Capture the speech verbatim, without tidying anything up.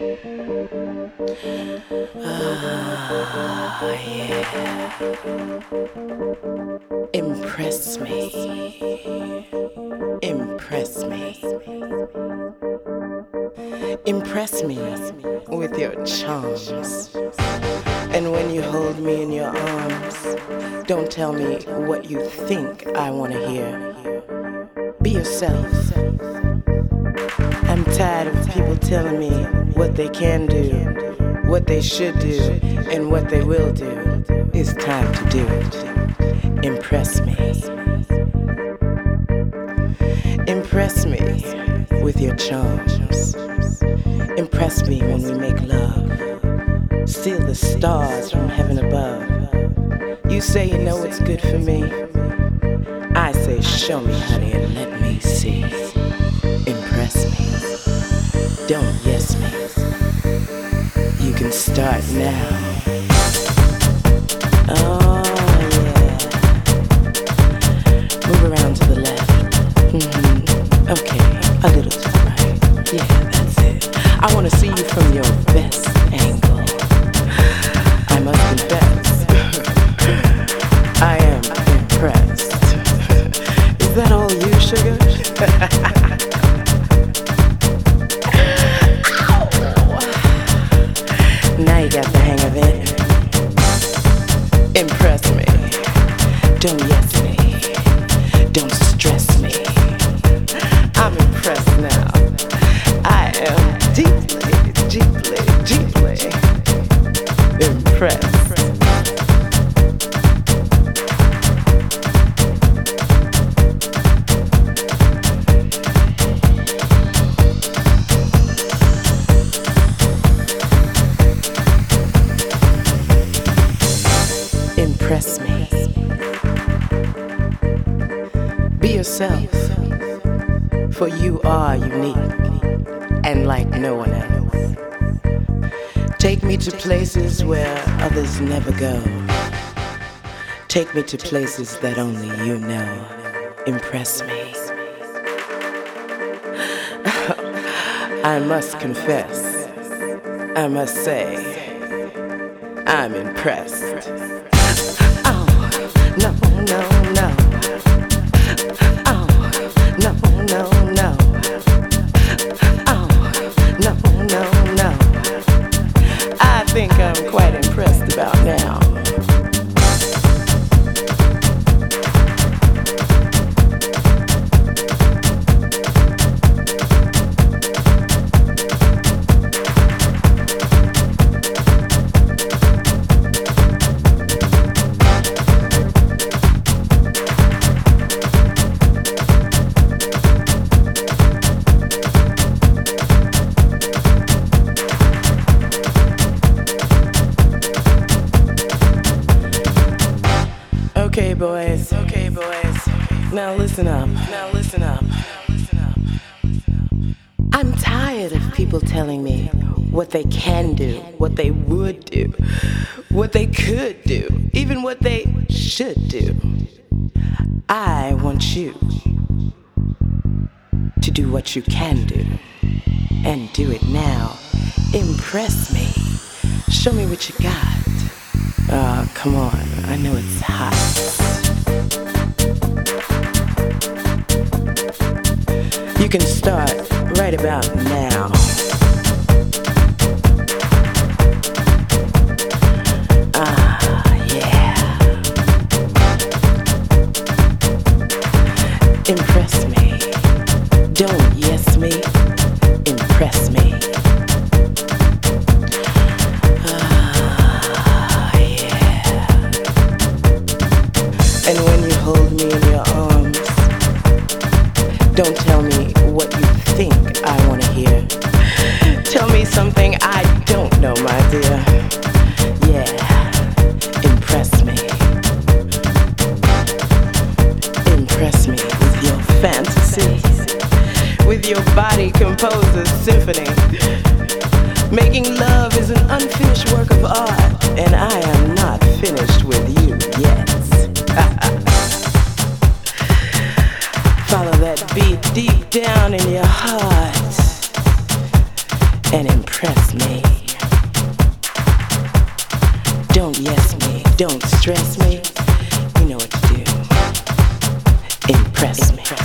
Ah, yeah. Impress me. Impress me. Impress me with your charms. And when you hold me in your arms, don't tell me what you think I want to hear. Be yourself. I'm tired of people telling me what they can do, what they should do, and what they will do. It's time to do it. Impress me. Impress me with your charms. Impress me when we make love. Steal the stars from heaven above. You say you know what's good for me. I say show me, honey, and let me see. Impress me. Don't yes me. You can start now. Oh yeah. Move around to the left. Mm-hmm. Okay, a little to the right. Yeah, that's it. I want to see you from your best angle. I must confess, I am impressed. Is that all you, sugar? Now you got the hang of it. Impress me. Don't yes me. Don't stress me. I'm impressed now. I am deeply, deeply, deeply impressed. Impress me. Be yourself, for you are unique and like no one else. Take me to places where others never go. Take me to places that only you know. Impress me. I must confess, I must say, I'm impressed. Oh, no, no, no. Oh, no, no, no. Oh, no, no, no. I think I'm quite impressed about now. Okay, boys. Okay, boys. Now listen up. Now listen up. I'm tired of people telling me what they can do, what they would do, what they could do, even what they should do. I want you to do what you can do, and do it now. Impress me. Show me what you got. Oh, come on, I know it's hot. You can start right about now. Ah, yeah. Impress me. Don't yes me. Impress me. And when you hold me in your arms, don't tell me what you think I want to hear. Tell me something I don't know, my dear. Yeah, impress me. Impress me with your fantasies, with your body compose a symphony. Making love is an unfinished work of art, and I am not finished with you yet. Follow that beat deep down in your heart and impress me. me. Don't yes me, don't stress me. You know what to do. Impress me.